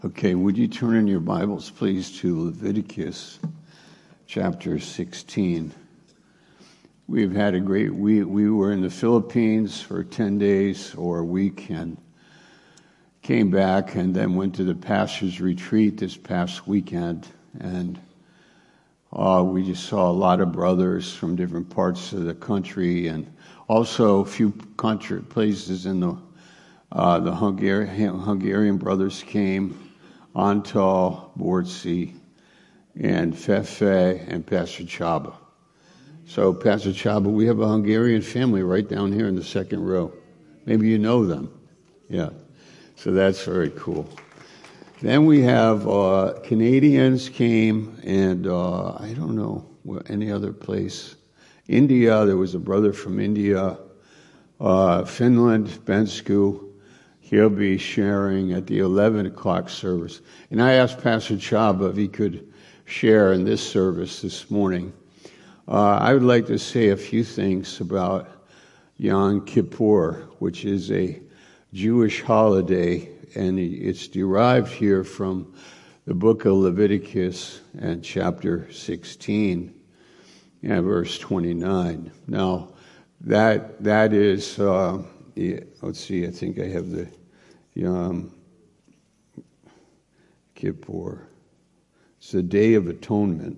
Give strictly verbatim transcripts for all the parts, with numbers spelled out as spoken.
Okay, would you turn in your Bibles, please, to Leviticus chapter sixteen. We've had a great week. We were in the Philippines for ten days or a week and came back and then went to the pastor's retreat this past weekend. And uh, we just saw a lot of brothers from different parts of the country and also a few country places in the uh, the Hungarian, Hungarian brothers came. Antal, Bortzi, and Fefe, and Pastor Chaba. So, Pastor Chaba, we have a Hungarian family right down here in the second row. Maybe you know them. Yeah. So that's very cool. Then we have uh, Canadians came, and uh, I don't know any other place. India, there was a brother from India. Uh, Finland, Bensku. He'll be sharing at the eleven o'clock service. And I asked Pastor Chaba if he could share in this service this morning. Uh, I would like to say a few things about Yom Kippur, which is a Jewish holiday, and it's derived here from the book of Leviticus and chapter sixteen and verse twenty-nine. Now, that that is, uh, yeah, let's see, I think I have the Yom Kippur. It's the Day of Atonement.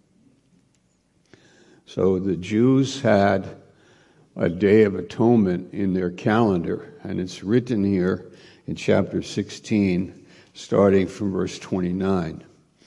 So the Jews had a Day of Atonement in their calendar, and it's written here in chapter sixteen, starting from verse twenty-nine.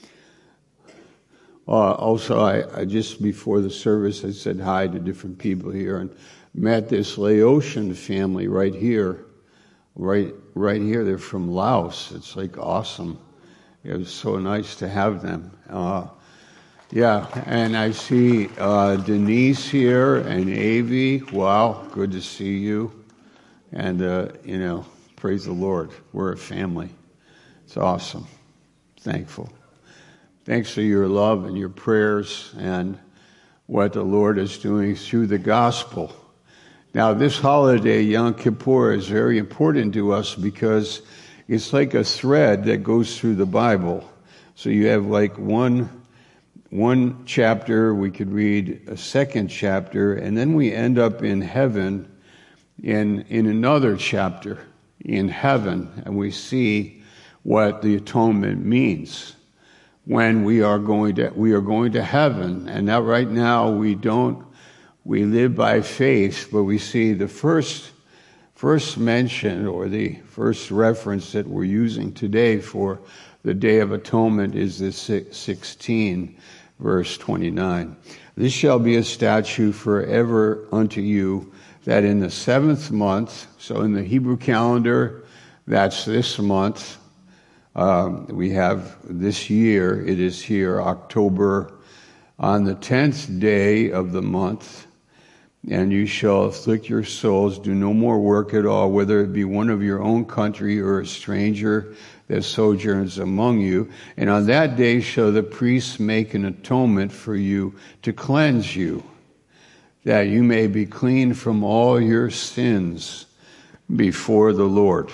Uh, also, I, I just before the service, I said hi to different people here and met this Laotian family right here. Right, right here. They're from Laos. It's like awesome. It was so nice to have them. Uh, yeah, and I see uh, Denise here and Avi. Wow, good to see you. And uh, you know, praise the Lord. We're a family. It's awesome. Thankful. Thanks for your love and your prayers and what the Lord is doing through the gospel. Now, this holiday, Yom Kippur, is very important to us because it's like a thread that goes through the Bible. So you have like one, one chapter, we could read a second chapter, and then we end up in heaven in, in another chapter in heaven, and we see what the atonement means when we are going to, we are going to heaven. And now right now we don't We live by faith, but we see the first first mention or the first reference that we're using today for the Day of Atonement is this sixteen, verse twenty-nine. This shall be a statute forever unto you, that in the seventh month, so in the Hebrew calendar, that's this month, um, we have this year, it is here, October, on the tenth day of the month, and you shall afflict your souls, do no more work at all, whether it be one of your own country or a stranger that sojourns among you. And on that day shall the priests make an atonement for you to cleanse you, that you may be clean from all your sins before the Lord.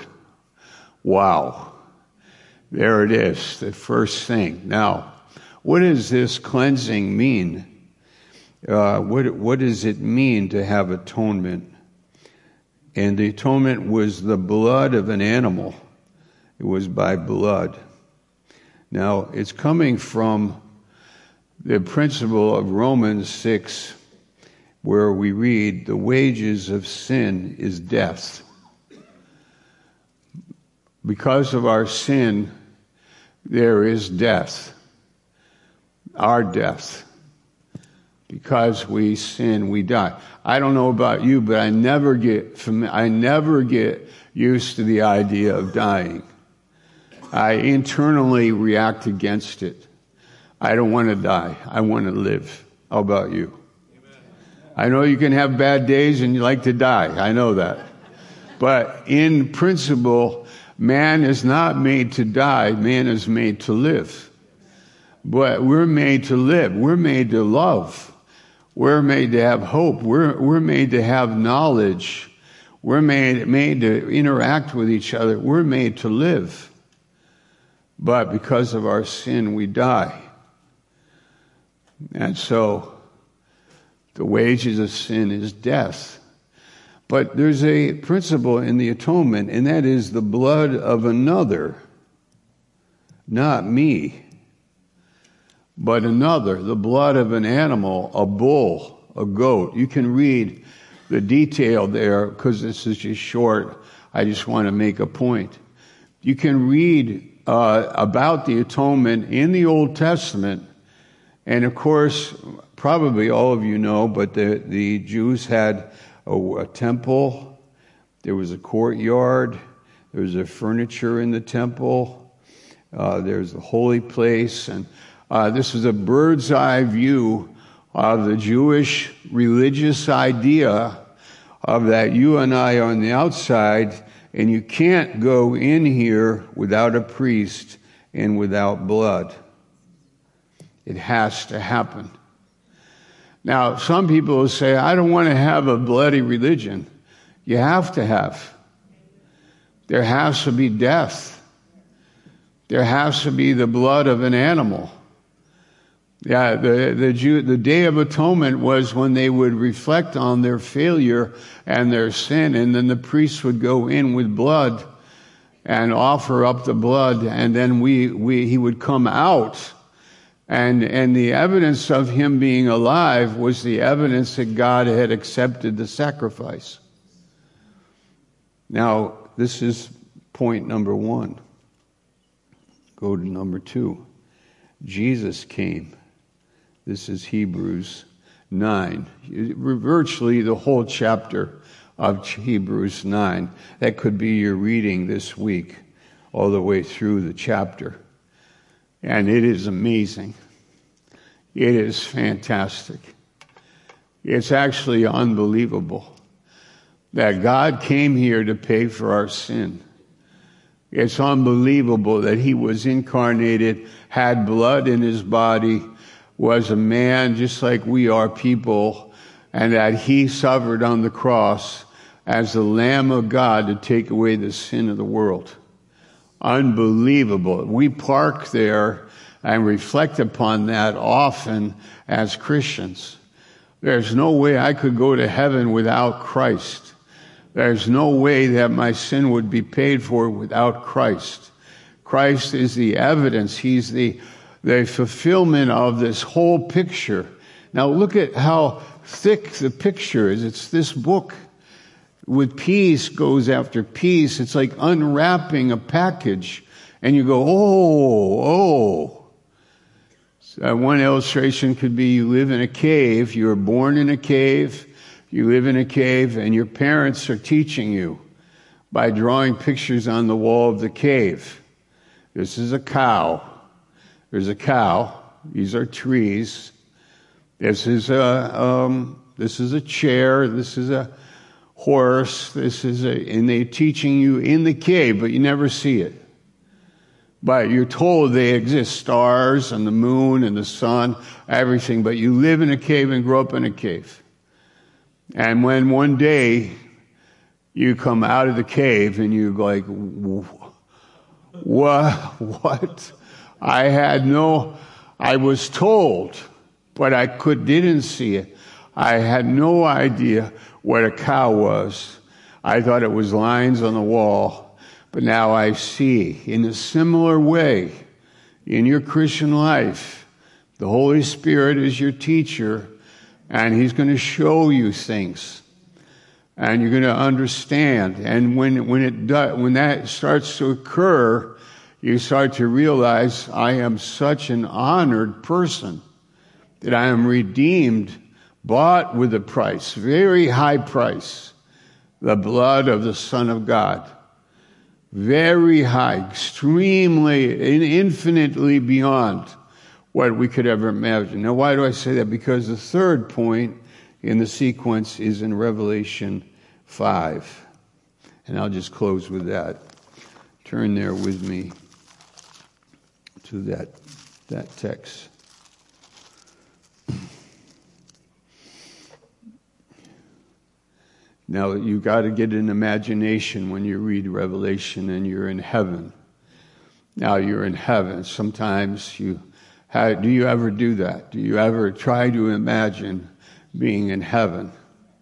Wow. There it is, the first thing. Now, what does this cleansing mean? Uh, what, what does it mean to have atonement? And the atonement was the blood of an animal. It was by blood. Now, it's coming from the principle of Romans six, where we read, the wages of sin is death. Because of our sin, there is death. Our death. Because we sin, we die. I don't know about you, but I never get fami- I never get used to the idea of dying. I internally react against it. I don't want to die. I want to live. How about you? Amen. I know you can have bad days and you like to die. I know that. But in principle, man is not made to die. Man is made to live. But we're made to live. We're made to love. We're made to have hope. We're, we're made to have knowledge. We're made, made to interact with each other. We're made to live. but because of our sin, we die. And so, the wages of sin is death. But there's a principle in the atonement, and that is the blood of another, not me, but another, the blood of an animal, a bull, a goat. You can read the detail there, because this is just short. I just want to make a point. You can read uh, about the atonement in the Old Testament, and of course, probably all of you know, but the, the Jews had a, a temple, there was a courtyard, there was a furniture in the temple, uh, there's the holy place, and uh, this is a bird's eye view of the Jewish religious idea of that you and I are on the outside, and you can't go in here without a priest and without blood. It has to happen. Now, some people will say, I don't want to have a bloody religion. You have to have. There has to be death. There has to be the blood of an animal. Yeah, the, the, Jew, the Day of Atonement was when they would reflect on their failure and their sin, and then the priest would go in with blood and offer up the blood, and then we, we he would come out. And, and the evidence of him being alive was the evidence that God had accepted the sacrifice. Now, this is point number one. Go to number two. Jesus came. This is Hebrews nine. Virtually the whole chapter of Hebrews nine. That could be your reading this week, all the way through the chapter. And it is amazing. It is fantastic. It's actually unbelievable that God came here to pay for our sin. It's unbelievable that he was incarnated, had blood in his body, was a man just like we are people, and that he suffered on the cross as the Lamb of God to take away the sin of the world. Unbelievable. We park there and reflect upon that often as Christians. There's no way I could go to heaven without Christ. There's no way that my sin would be paid for without Christ. Christ is the evidence. He's the, the fulfillment of this whole picture. Now look at how thick the picture is. It's this book with piece goes after piece. It's like unwrapping a package, and you go, oh, oh. So one illustration could be you live in a cave. You were born in a cave. You live in a cave, and your parents are teaching you by drawing pictures on the wall of the cave. This is a cow. There's a cow. These are trees. This is a um, this is a chair. This is a horse. This is a, and they're teaching you in the cave, but you never see it. But you're told they exist, stars and the moon and the sun, everything. But you live in a cave and grow up in a cave. And when one day you come out of the cave and you're like, what? What? I had no, I was told, but I could, didn't see it. I had no idea what a cow was. I thought it was lines on the wall. But now I see, in a similar way, in your Christian life, the Holy Spirit is your teacher, and he's going to show you things, and you're going to understand. And when when it does, when that starts to occur, you start to realize, I am such an honored person, that I am redeemed, bought with a price, very high price, the blood of the Son of God. Very high, extremely, infinitely beyond what we could ever imagine. Now, why do I say that? Because the third point in the sequence is in Revelation five. And I'll just close with that. Turn there with me to that, that text. Now, you've got to get an imagination when you read Revelation and you're in heaven. Now you're in heaven. Sometimes you, how, do you ever do that? Do you ever try to imagine being in heaven?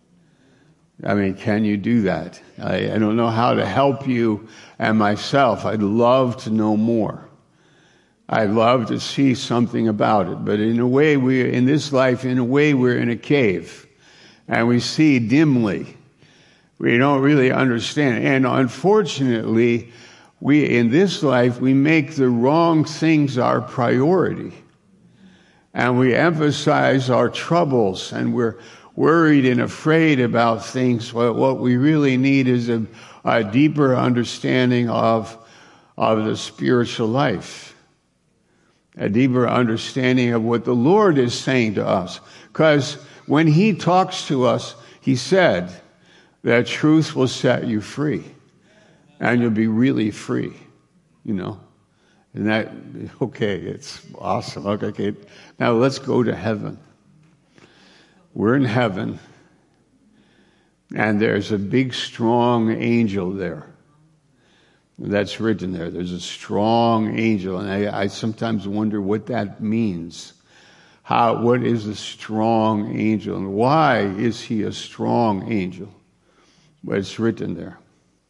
I mean, can you do that? I, I don't know how to help you and myself. I'd love to know more. I'd love to see something about it. But in a way, we in this life, in a way, we're in a cave. And we see dimly. We don't really understand. And unfortunately, we in this life, we make the wrong things our priority. And we emphasize our troubles. And we're worried and afraid about things. Well, what we really need is a, a deeper understanding of, of the spiritual life. A deeper understanding of what the Lord is saying to us. Because when He talks to us, He said that truth will set you free. And you'll be really free, you know. And that, okay, it's awesome. Okay, okay. Now let's go to heaven. We're in heaven. And there's a big, strong angel there. That's written there. There's a strong angel. And I, I sometimes wonder what that means. How, what is a strong angel? And why is he a strong angel? But it's written there.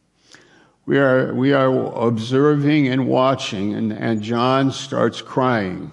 We are, we are observing and watching, and, and John starts crying.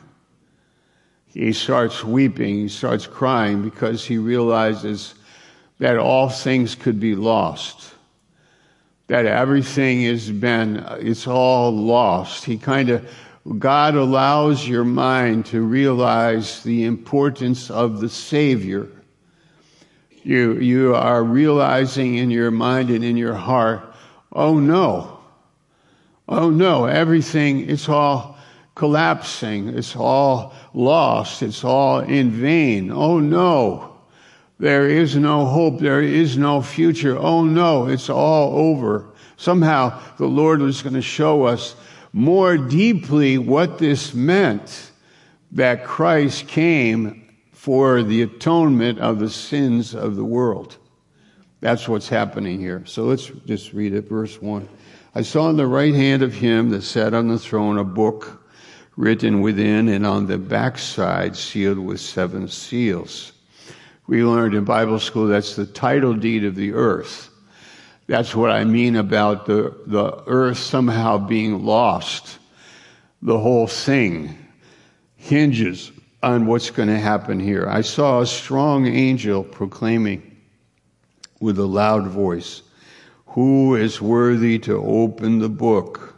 He starts weeping. He starts crying because he realizes that all things could be lost. That everything has been, it's all lost. He kind of, God allows your mind to realize the importance of the Savior. You, you are realizing in your mind and in your heart, oh no, oh no, everything, it's all collapsing. It's all lost. It's all in vain. Oh no. There is no hope. There is no future. Oh no, it's all over. Somehow the Lord was going to show us more deeply what this meant, that Christ came for the atonement of the sins of the world. That's what's happening here. So let's just read it, verse one. I saw on the right hand of him that sat on the throne a book written within and on the backside sealed with seven seals. We learned in Bible school that's the title deed of the earth. That's what I mean about the, the earth somehow being lost. The whole thing hinges on what's going to happen here. I saw a strong angel proclaiming with a loud voice, "Who is worthy to open the book?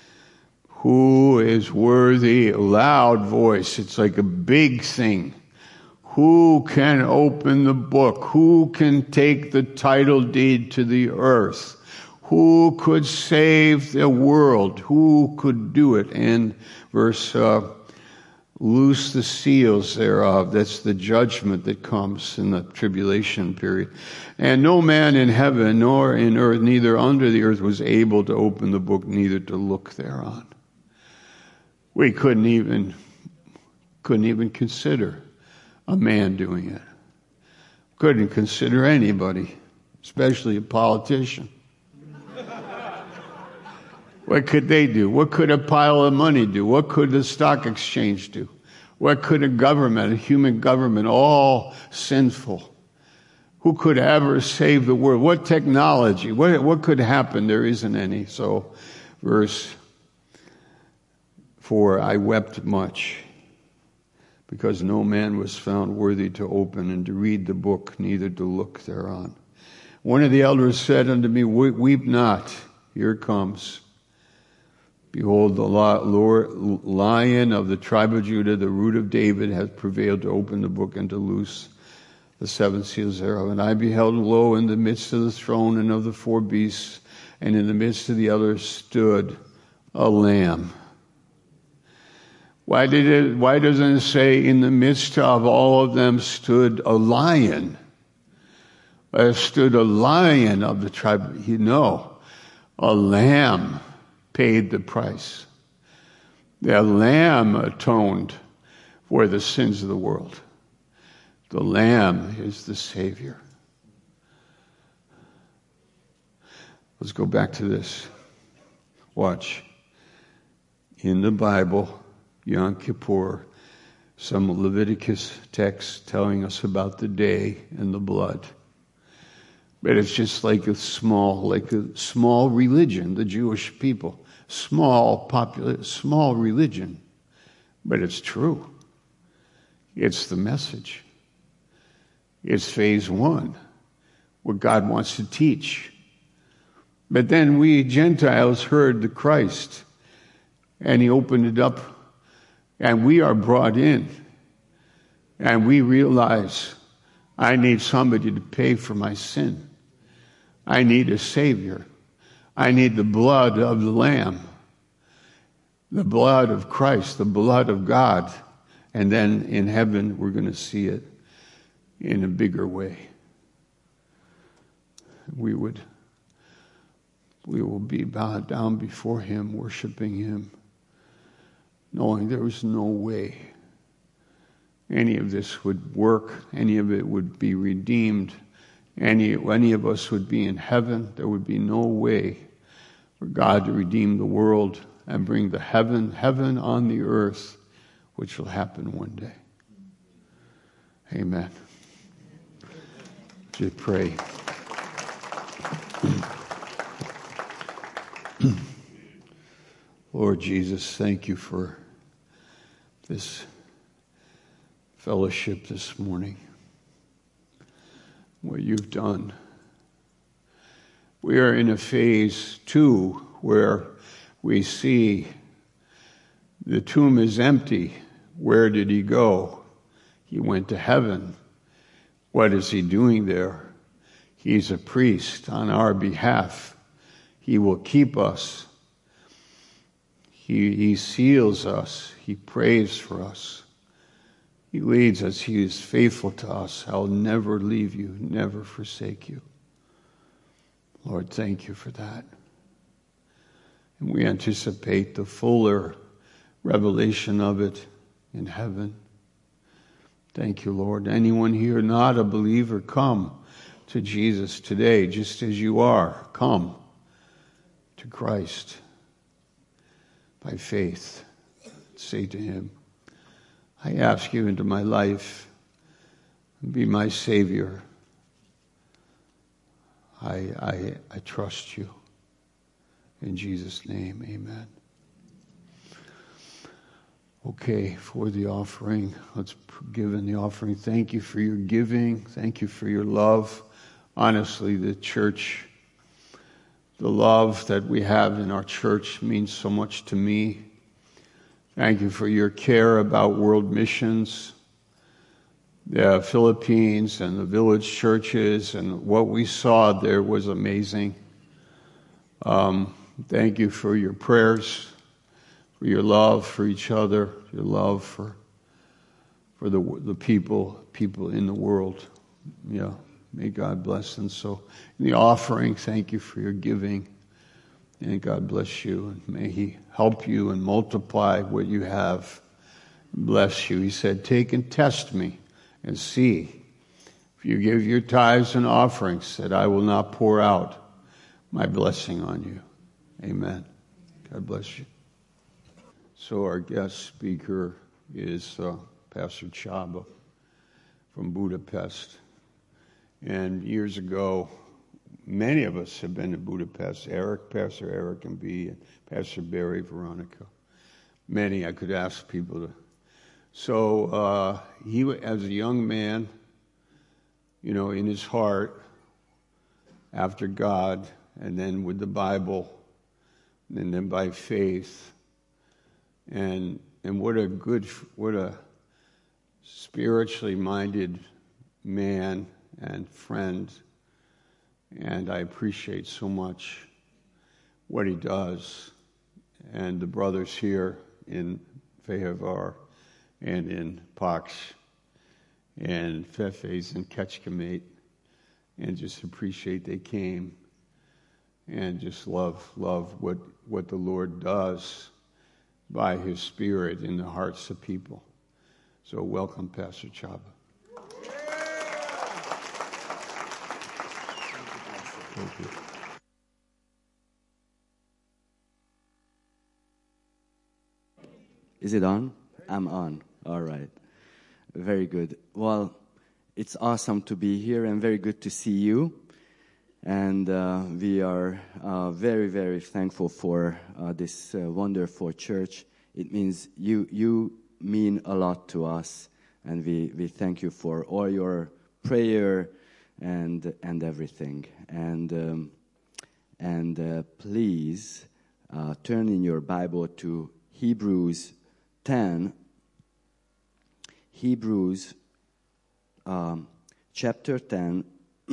Who is worthy?" Loud voice. It's like a big thing. Who can open the book? Who can take the title deed to the earth? Who could save the world? Who could do it? And verse, uh, loose the seals thereof. That's the judgment that comes in the tribulation period. And no man in heaven nor in earth, neither under the earth, was able to open the book, neither to look thereon. We couldn't even, couldn't even consider a man doing it. Couldn't consider anybody, especially a politician. What could they do? What could a pile of money do? What could the stock exchange do? What could a government, a human government, all sinful? Who could ever save the world? What technology? What, what could happen? There isn't any. So, verse four, I wept much, because no man was found worthy to open and to read the book, neither to look thereon. One of the elders said unto me, weep not, here it comes. Behold, the Lion of the tribe of Judah, the root of David, hath prevailed to open the book and to loose the seven seals thereof. And I beheld, lo, in the midst of the throne and of the four beasts, and in the midst of the others stood a lamb. Why did it, why doesn't it say in the midst of all of them stood a lion? There stood a lion of the tribe. You know, a lamb paid the price. The lamb atoned for the sins of the world. The lamb is the Savior. Let's go back to this. Watch. in the Bible, Yom Kippur, some Leviticus text telling us about the day and the blood. But it's just like a small, like a small religion, the Jewish people. Small, popular, small religion. But it's true. It's the message. It's phase one, what God wants to teach. But then we Gentiles heard the Christ, and he opened it up, and we are brought in, and we realize I need somebody to pay for my sin. I need a Savior. I need the blood of the Lamb, the blood of Christ, the blood of God. And then in heaven, we're going to see it in a bigger way. We would, we will be bowed down before him, worshiping him, knowing there was no way any of this would work, any of it would be redeemed, any, any of us would be in heaven. There would be no way for God to redeem the world and bring the heaven, heaven on the earth, which will happen one day. Amen. Just pray. Lord Jesus, thank you for this fellowship this morning, what you've done. We are in a phase two where we see the tomb is empty. Where did he go? He went to heaven. What is he doing there? He's a priest on our behalf. He will keep us. He, he seals us. He prays for us. He leads us. He is faithful to us. I'll never leave you, never forsake you. Lord, thank you for that. And we anticipate the fuller revelation of it in heaven. Thank you, Lord. Anyone here not a believer, come to Jesus today, just as you are. Come to Christ by faith. Say to him, I ask you into my life, be my Savior. I, I, I trust you. In Jesus' name, amen. Okay, for the offering, let's give in the offering. Thank you for your giving. Thank you for your love. Honestly, the church, the love that we have in our church means so much to me. Thank you for your care about world missions, the Philippines and the village churches, and what we saw there was amazing. Um, thank you for your prayers, for your love for each other, your love for for the the people people in the world. Yeah, may God bless them. So, in the offering, thank you for your giving. And God bless you, and may he help you and multiply what you have. Bless you. He said, take and test me and see. If you give your tithes and offerings, that I will not pour out my blessing on you. Amen. God bless you. So our guest speaker is uh, Pastor Csaba from Budapest. And years ago, many of us have been to Budapest. Eric, Pastor Eric and B, and Pastor Barry, Veronica. Many I could ask people to. So uh, he, as a young man, you know, in his heart, after God, and then with the Bible, and then by faith, and and what a good, what a spiritually minded man and friend. And I appreciate so much what he does. And the brothers here in Fehérvár and in Paks and Fefes and Kecskemét, and just appreciate they came and just love, love what, what the Lord does by his Spirit in the hearts of people. So welcome, Pastor Csaba. Thank you. Is it on? I'm on. All right. Very good. Well, it's awesome to be here and very good to see you. And uh, we are uh, very, very thankful for uh, this uh, wonderful church. It means you you mean a lot to us. And we, we thank you for all your prayer and and everything. And, um, and uh, please uh, turn in your Bible to Hebrews ten. Hebrews um, chapter ten.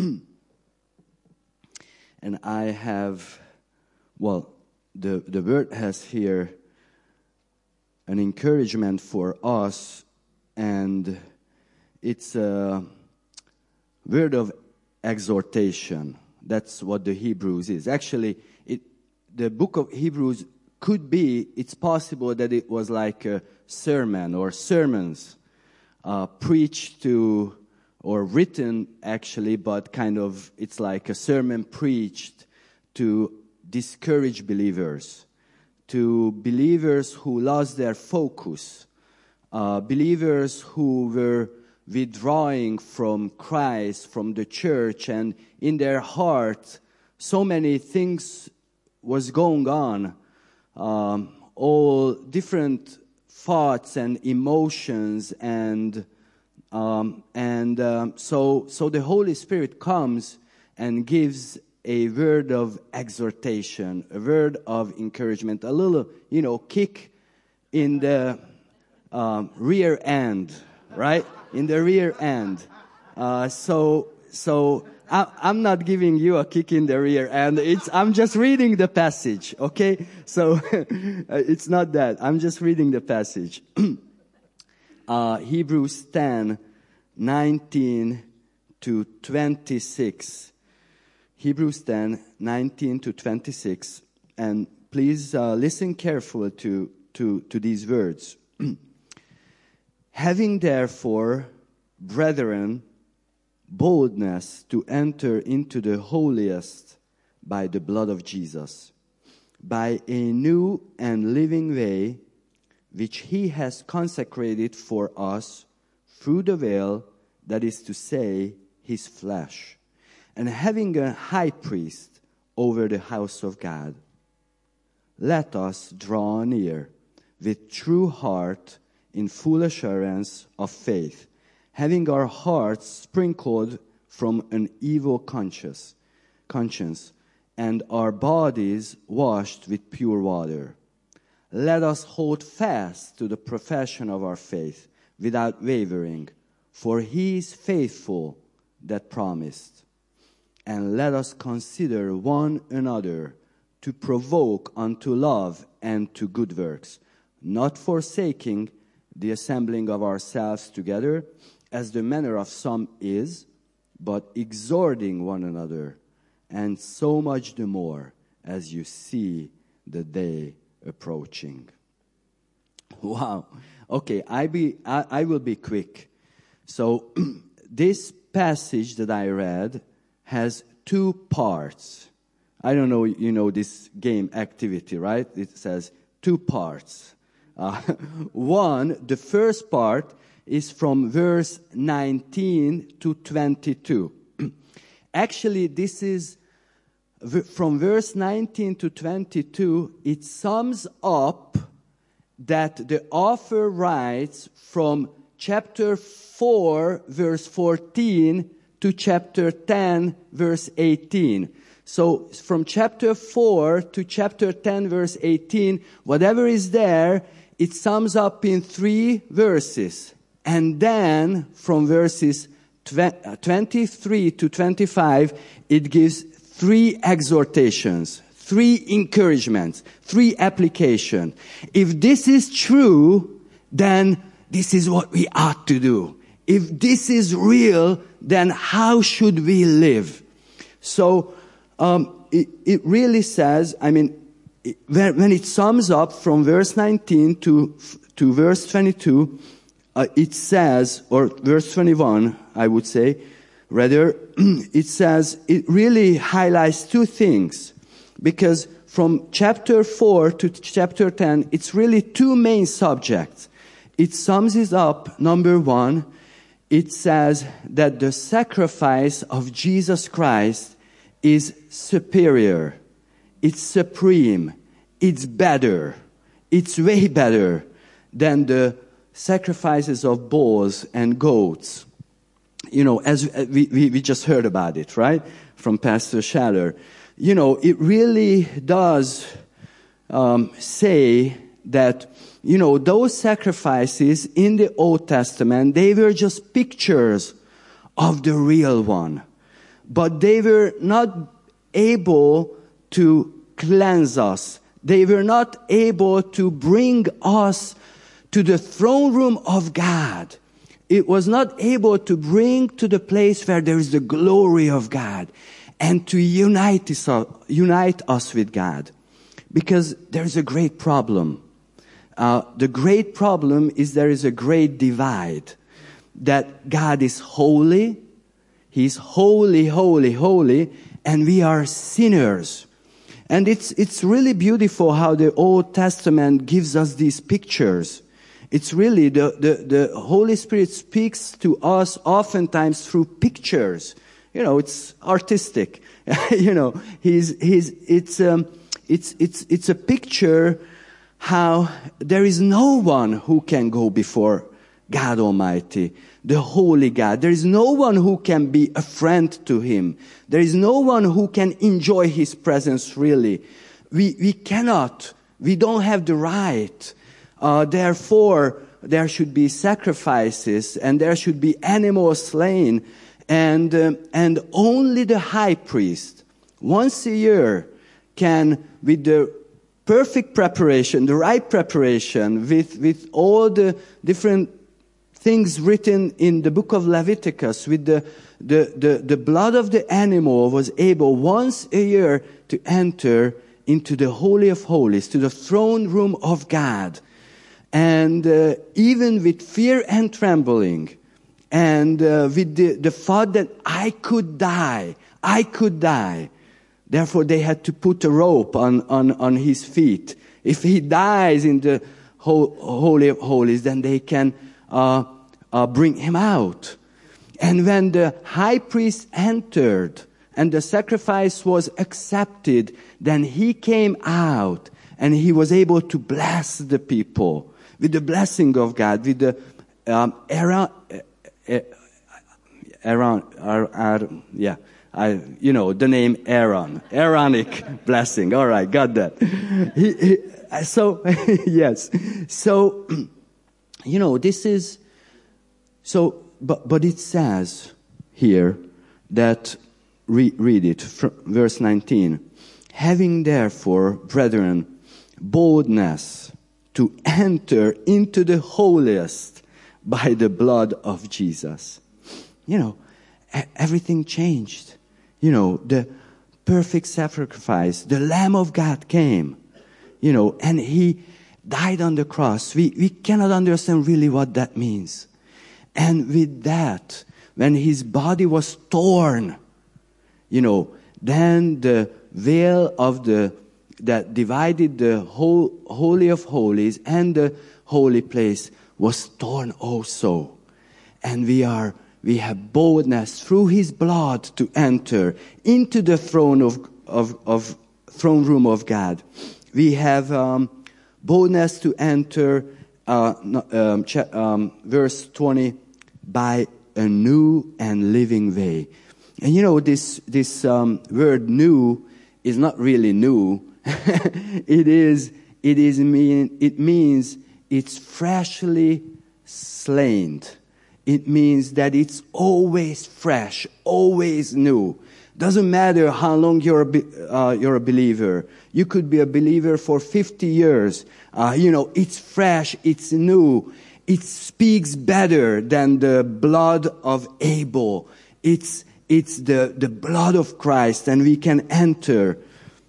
And I have, well, the, the word has here an encouragement for us, and it's a word of exhortation. That's what the Hebrews is. Actually, it, the book of Hebrews could be, it's possible that it was like a sermon or sermons uh, preached to, or written actually, but kind of, it's like a sermon preached to discourage believers, to believers who lost their focus, uh, believers who were withdrawing from Christ, from the church, and in their heart, so many things was going on, um, all different thoughts and emotions, and Um, and um, so, so the Holy Spirit comes and gives a word of exhortation, a word of encouragement, a little, you know, kick in the um, rear end, right? In the rear end. Uh, so, so I, I'm not giving you a kick in the rear end. It's I'm just reading the passage, okay? So it's not that. I'm just reading the passage. Uh, Hebrews ten, nineteen to twenty-six. Hebrews ten, nineteen to twenty-six. And please uh, listen carefully to, to, to these words. Having therefore, brethren, boldness to enter into the holiest by the blood of Jesus, by a new and living way, which he has consecrated for us through the veil, that is to say, his flesh, and having a high priest over the house of God, let us draw near with true heart in full assurance of faith, having our hearts sprinkled from an evil conscience, conscience, and our bodies washed with pure water. Let us hold fast to the profession of our faith without wavering, for he is faithful that promised. And let us consider one another to provoke unto love and to good works, not forsaking the assembling of ourselves together, as the manner of some is, but exhorting one another, and so much the more as you see the day approaching. Wow. Okay, I be I, I will be quick. So this passage that I read has two parts. I don't know, you know this game activity, right? It says two parts. Uh, one, the first part is from verse nineteen to twenty-two. Actually, this is from verse nineteen to twenty-two, it sums up that the author writes from chapter four, verse fourteen, to chapter ten, verse eighteen. So from chapter four to chapter ten, verse eighteen, whatever is there, it sums up in three verses. And then from verses twenty-three to twenty-five, it gives three exhortations, three encouragements, three application. If this is true, then this is what we ought to do. If this is real, then how should we live? So um, it, it really says, I mean, it, when, when it sums up from verse nineteen to, to verse twenty-two, uh, it says, or verse twenty-one, I would say, rather, it says, it really highlights two things. Because from chapter four to chapter ten, it's really two main subjects. It sums it up, number one, it says that the sacrifice of Jesus Christ is superior, it's supreme, it's better, it's way better than the sacrifices of bulls and goats. You know, as we, we, we just heard about it, right? From Pastor Schaller. You know, it really does um, say that, you know, those sacrifices in the Old Testament, they were just pictures of the real one. But they were not able to cleanse us. They were not able to bring us to the throne room of God. It was not able to bring to the place where there is the glory of God and to unite us, unite us with God. Because there is a great problem. Uh, the great problem is there is a great divide. That God is holy. He's holy, holy, holy. And we are sinners. And it's, it's really beautiful how the Old Testament gives us these pictures. It's really, the, the, the Holy Spirit speaks to us oftentimes through pictures. You know, it's artistic. you know, he's, he's, it's, um, it's, it's, it's a picture how there is no one who can go before God Almighty, the Holy God. There is no one who can be a friend to Him. There is no one who can enjoy His presence really. We, we cannot, we don't have the right. Uh, therefore, there should be sacrifices and there should be animals slain. And, um, and only the high priest, once a year, can, with the perfect preparation, the right preparation, with, with all the different things written in the book of Leviticus, with the, the, the, the blood of the animal, was able once a year to enter into the Holy of Holies, to the throne room of God. And uh, even with fear and trembling, and uh, with the, the thought that I could die, I could die. Therefore, they had to put a rope on, on, on his feet. If he dies in the Holy of Holies, then they can uh, uh, bring him out. And when the high priest entered and the sacrifice was accepted, then he came out and he was able to bless the people with the blessing of God, with the um, Aaron, Aaron, Aaron, yeah, I, you know, the name Aaron, Aaronic blessing. All right, got that. He, he, so, yes. So, you know, this is, so, but, but it says here that, re, read it, verse nineteen. Having therefore, brethren, boldness to enter into the holiest by the blood of Jesus. You know, everything changed. You know, the perfect sacrifice, the Lamb of God came, you know, and He died on the cross. We, we cannot understand really what that means. And with that, when His body was torn, you know, then the veil of the, that divided the whole, Holy of Holies and the holy place was torn also. And we are, we have boldness through His blood to enter into the throne of, of, of throne room of God. We have um, boldness to enter, uh, um, ch- um, verse twenty, by a new and living way. And you know, this, this um, word new is not really new. it is, it is mean, it means it's freshly slain. It means that it's always fresh, always new. Doesn't matter how long you're a, uh, you're a believer. You could be a believer for fifty years. Uh, you know, it's fresh, it's new. It speaks better than the blood of Abel. It's, it's the, the blood of Christ, and we can enter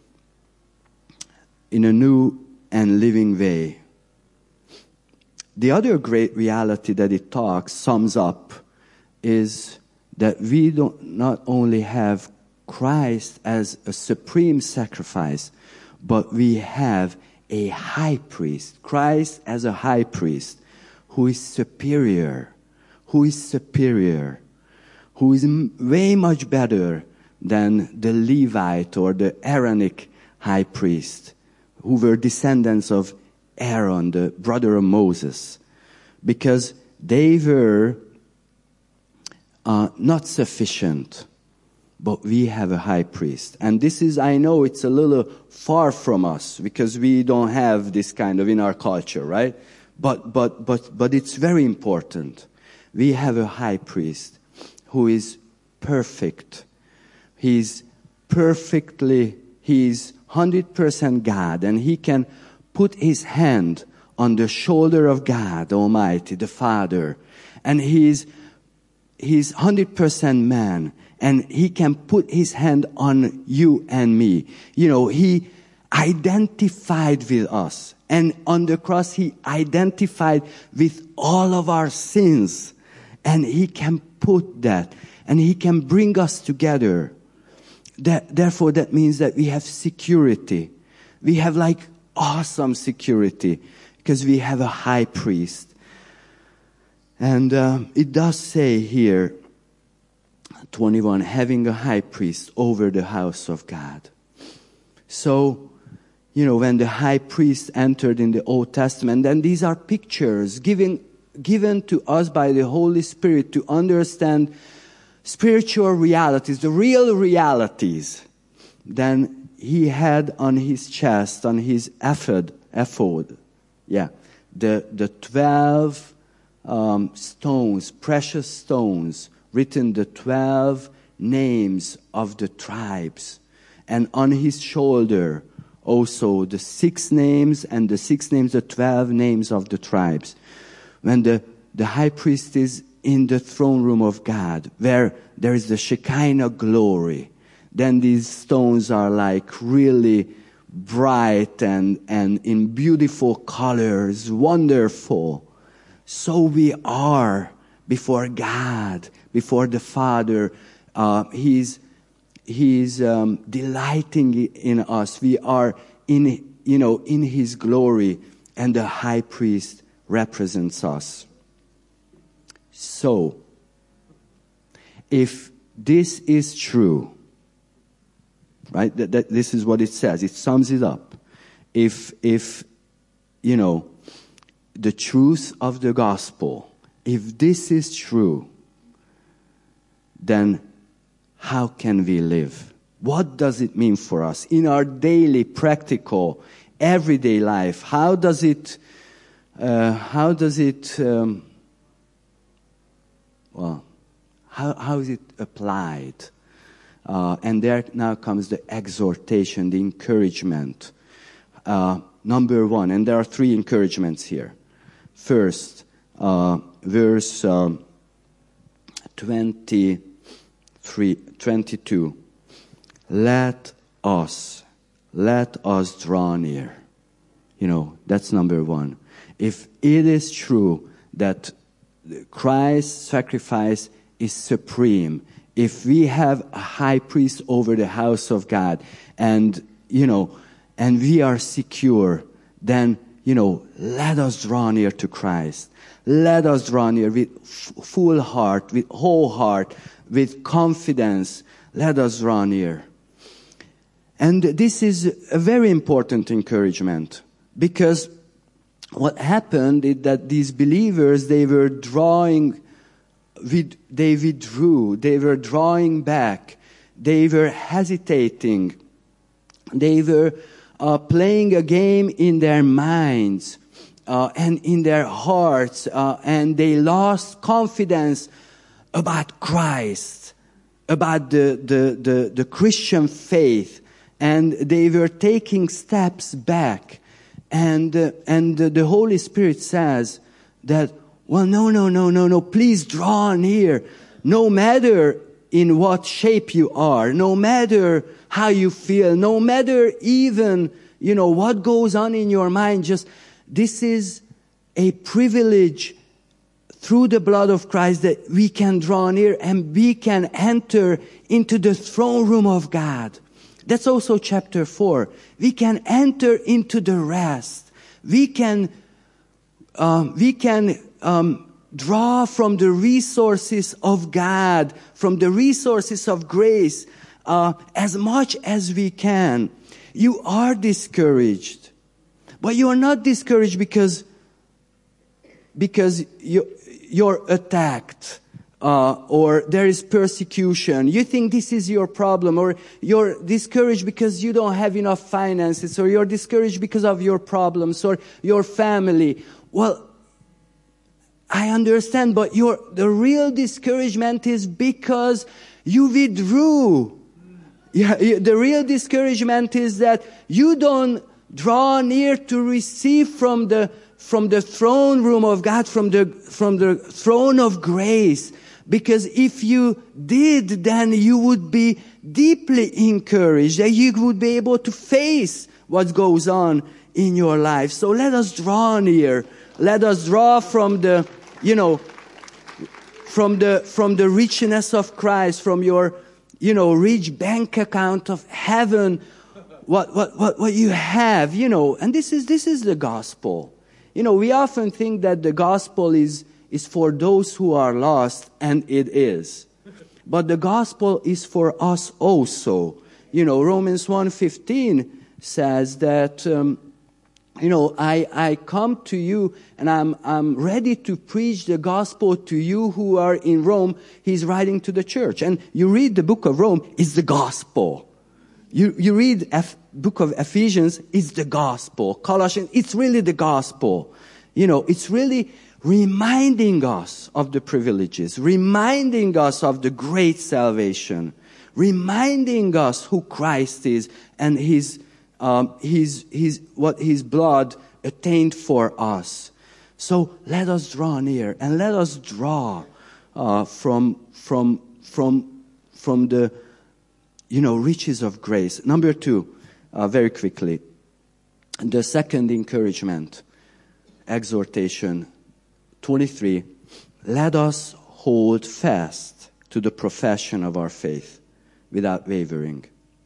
in a new and living way. The other great reality that it talks, sums up, is that we don't not only have Christ as a supreme sacrifice, but we have a high priest, Christ as a high priest, who is superior, who is superior, who is m- way much better than the Levite or the Aaronic high priest, who were descendants of Aaron, the brother of Moses, because they were uh, not sufficient. But we have a high priest. And this is, I know it's a little far from us because we don't have this kind of in our culture, right? But, but, but, but it's very important. We have a high priest who is perfect. He's perfectly, he's one hundred percent God, and he can put his hand on the shoulder of God Almighty, the Father. And he's, he's one hundred percent man. And he can put his hand on you and me. You know, he identified with us. And on the cross, he identified with all of our sins. And he can put that. And he can bring us together. That, therefore, that means that we have security. We have like awesome security. Because we have a high priest. And uh, it does say here, twenty-one, having a high priest over the house of God. So, you know, when the high priest entered in the Old Testament, and these are pictures given, given to us by the Holy Spirit to understand spiritual realities, the real realities. Then he had on his chest, on his ephod, ephod, yeah, the, the twelve um, stones, precious stones, written the twelve names of the tribes. And on his shoulder also the six names and the six names, the twelve names of the tribes. When the, the high priest is in the throne room of God, where there is the Shekinah glory, then these stones are like really bright and, and in beautiful colors, wonderful. So we are before God, before the Father. Uh, he's he's um, delighting in us. We are in, you know, in His glory, and the high priest represents us. So, if this is true, right? That, that this is what it says. It sums it up. If if you know the truth of the gospel, if this is true, then how can we live? What does it mean for us in our daily, practical, everyday life? How does it? Uh, how does it? Um, well, how how is it applied? Uh, and there now comes the exhortation, the encouragement. Uh, number one, and there are three encouragements here. First, uh, verse um, twenty-three, twenty-two. Let us, let us draw near. You know, that's number one. If it is true that Christ's sacrifice is supreme, if we have a high priest over the house of God, and, you know, and we are secure, then, you know, let us draw near to Christ. Let us draw near with f- full heart, with whole heart, with confidence. Let us draw near. And this is a very important encouragement, because what happened is that these believers, they were drawing, they withdrew, they were drawing back, they were hesitating, they were uh, playing a game in their minds uh, and in their hearts, uh, and they lost confidence about Christ, about the, the, the, the Christian faith. And they were taking steps back. And uh, and uh, the Holy Spirit says that, well, no, no, no, no, no, please draw near. No matter in what shape you are, no matter how you feel, no matter even, you know, what goes on in your mind, just, this is a privilege through the blood of Christ that we can draw near and we can enter into the throne room of God. That's also chapter four. We can enter into the rest. We can, um, we can um, draw from the resources of God, from the resources of grace, uh, as much as we can. You are discouraged, but you are not discouraged because because you, you're attacked. Uh, or there is persecution. You think this is your problem, or you're discouraged because you don't have enough finances, or you're discouraged because of your problems, or your family. Well, I understand, but your the real discouragement is because you withdrew. Yeah, the real discouragement is that you don't draw near to receive from the from the throne room of God, from the from the throne of grace. Because if you did, then you would be deeply encouraged, and you would be able to face what goes on in your life. So let us draw near. Let us draw from the, you know, from the from the richness of Christ, from your, you know, rich bank account of heaven, what what what what you have, you know. And this is this is the gospel. You know, we often think that the gospel is is for those who are lost, and it is. But the gospel is for us also. You know, Romans one fifteen says that, um, you know, I, I come to you and I'm, I'm ready to preach the gospel to you who are in Rome. He's writing to the church. And you read the book of Rome, it's the gospel. You, you read F, book of Ephesians, it's the gospel. Colossians, it's really the gospel. You know, it's really reminding us of the privileges, reminding us of the great salvation, reminding us who Christ is and his, um, his, his, what his blood attained for us. So let us draw near and let us draw uh, from from from from the, you know, riches of grace. Number two, uh, very quickly, the second encouragement, exhortation. twenty-three, let us hold fast to the profession of our faith without wavering.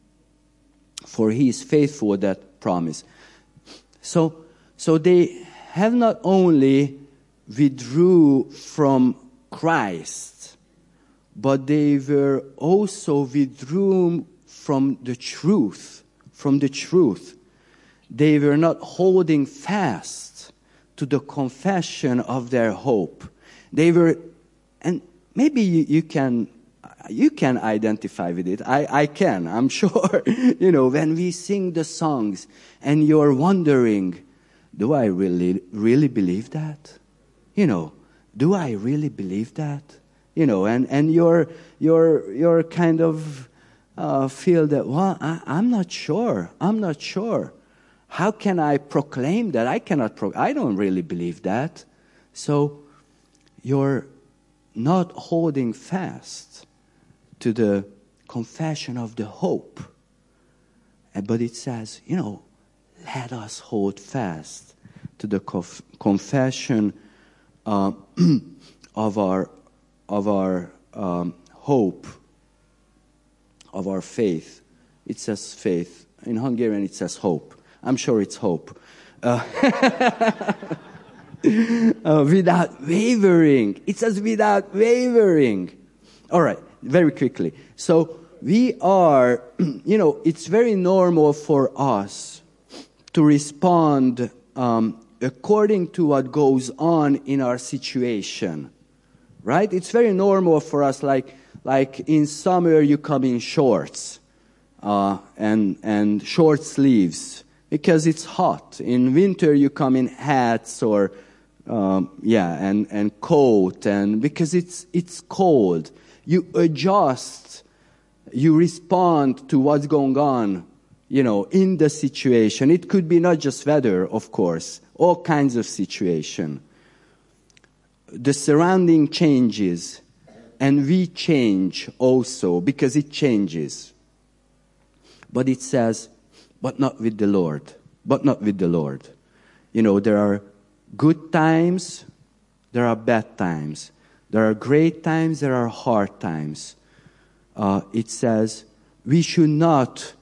For he is faithful that promise. So, so they have not only withdrew from Christ, but they were also withdrew from the truth, from the truth. They were not holding fast to the confession of their hope. They were, and maybe you, you can, you can identify with it. I, I can, I'm sure. You know, when we sing the songs and you're wondering, do I really, really believe that? You know, do I really believe that? You know, and, and you're, you're, you're kind of, uh, feel that, well, I, I'm not sure. I'm not sure. How can I proclaim that? I cannot, pro- I don't really believe that. So you're not holding fast to the confession of the hope. But it says, you know, let us hold fast to the conf- confession uh, of our, of our um, hope, of our faith. It says faith. In Hungarian it says hope. I'm sure it's hope. Uh, uh, without wavering. It says without wavering. All right, very quickly. So we are, you know, it's very normal for us to respond um, according to what goes on in our situation. Right? It's very normal for us, like, like in summer you come in shorts uh, and, and short sleeves. Because it's hot. In winter, you come in hats or, um, yeah, and, and coat, and because it's it's cold, you adjust, you respond to what's going on, you know, in the situation. It could be not just weather, of course, all kinds of situation. The surrounding changes, and we change also because it changes. But it says, but not with the Lord. But not with the Lord. You know, there are good times, there are bad times. There are great times, there are hard times. Uh, it says, we should not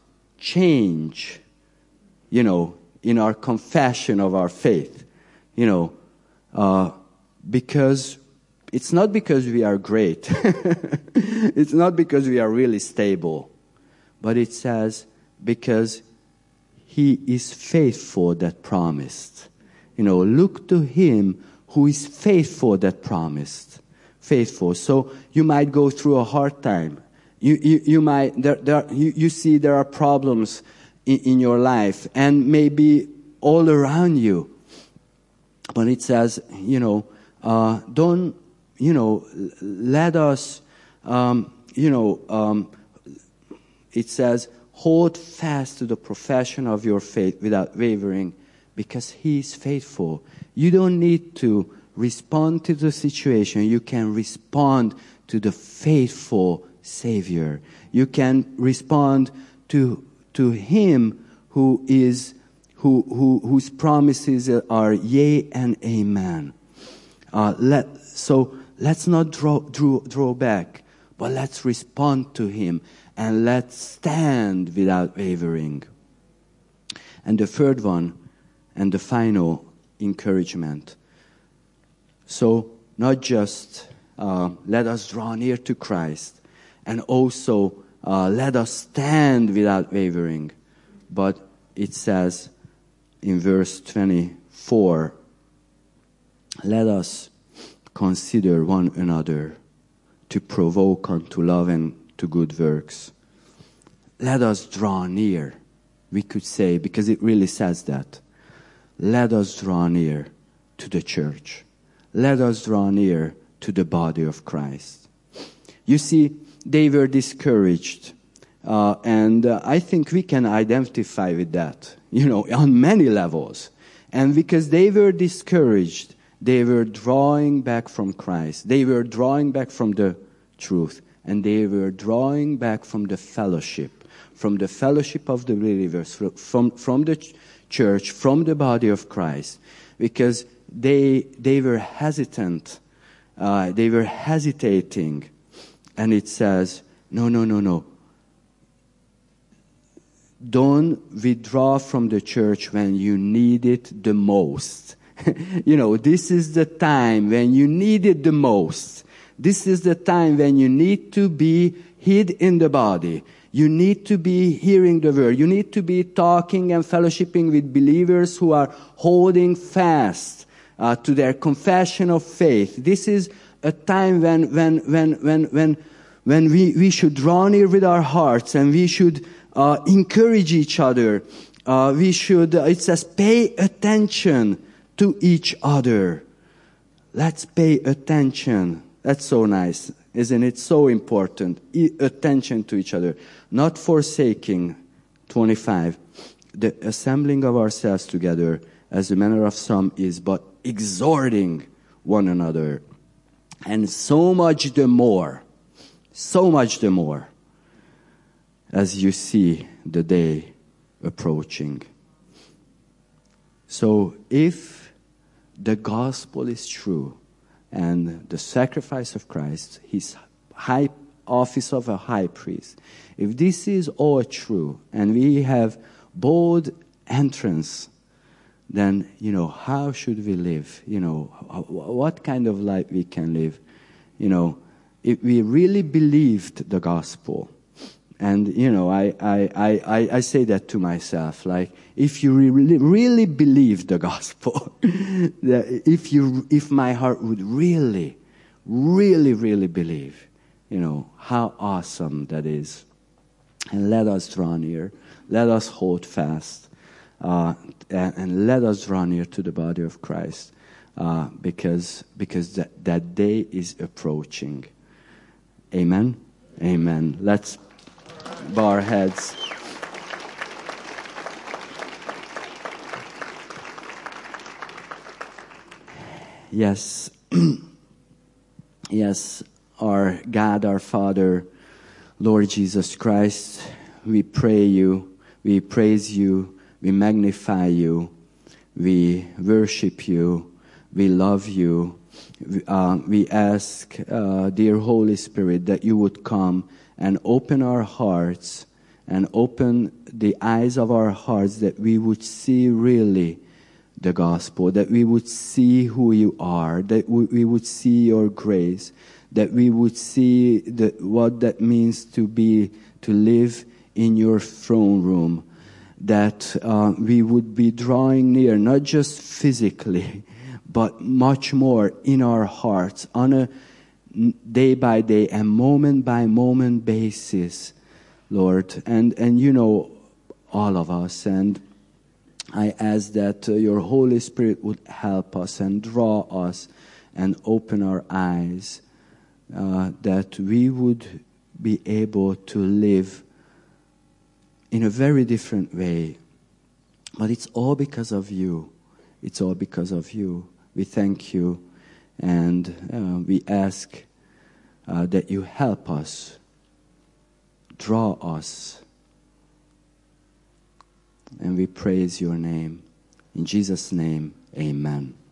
change, you know, in our confession of our faith, you know, uh, because it's not because we are great. It's not because we are really stable. But it says because he is faithful that promised. You know, look to him who is faithful that promised. Faithful. So you might go through a hard time. You you, you might there, there you, you see there are problems in, in your life and maybe all around you. But it says, you know, uh, don't, you know, let us, um, you know, um, it says, hold fast to the profession of your faith without wavering, because he is faithful. You don't need to respond to the situation. You can respond to the faithful Savior. You can respond to to him who is who who whose promises are yea and amen. Uh, let so let's not draw draw draw back, but let's respond to him and let's stand without wavering. And the third one, and the final encouragement. So not just uh, let us draw near to Christ, and also uh, let us stand without wavering, but it says in verse twenty-four, let us consider one another to provoke unto love and to good works. Let us draw near, we could say, because it really says that. Let us draw near to the church. Let us draw near to the body of Christ. You see, they were discouraged. Uh, and uh, I think we can identify with that, you know, on many levels. And because they were discouraged, they were drawing back from Christ. They were drawing back from the truth. And they were drawing back from the fellowship, from the fellowship of the believers, from, from the ch- church, from the body of Christ. Because they they were hesitant. Uh, they were hesitating. And it says, no, no, no, no. Don't withdraw from the church when you need it the most. You know, this is the time when you need it the most. This is the time when you need to be hid in the body. You need to be hearing the word. You need to be talking and fellowshipping with believers who are holding fast uh, to their confession of faith. This is a time when when when when when when we, we should draw near with our hearts, and we should uh, encourage each other. Uh, we should, uh, it says, pay attention to each other. Let's pay attention. That's so nice, isn't it? So important. E- attention to each other. Not forsaking, twenty-five, the assembling of ourselves together, as the manner of some is, but exhorting one another. And so much the more, so much the more, as you see the day approaching. So if the gospel is true, and the sacrifice of Christ, his high office of a high priest, if this is all true, and we have bold entrance, then, you know, how should we live? You know, what kind of life we can live? You know, if we really believed the gospel, and, you know, I, I, I, I say that to myself, like, if you really, really believe the gospel, that if you, if my heart would really, really, really believe, you know, how awesome that is. And let us draw near. Let us hold fast. Uh, and, and let us draw near to the body of Christ. Uh, because, because that, that day is approaching. Amen? Amen. Let's bow our heads. Yes. Yes, our God, our Father, Lord Jesus Christ, we pray you, we praise you, we magnify you, we worship you, we love you. Uh, we ask, uh, dear Holy Spirit, that you would come and open our hearts and open the eyes of our hearts that we would see really the gospel, that we would see who you are, that we, we would see your grace, that we would see the, what that means to be, to live in your throne room, that uh, we would be drawing near, not just physically, but much more in our hearts, on a day by day and moment by moment basis, Lord. And, and you know all of us, and I ask that uh, your Holy Spirit would help us and draw us and open our eyes, uh, that we would be able to live in a very different way. But it's all because of you. It's all because of you. We thank you, and uh, we ask uh, that you help us, draw us, and we praise your name. In Jesus' name, amen.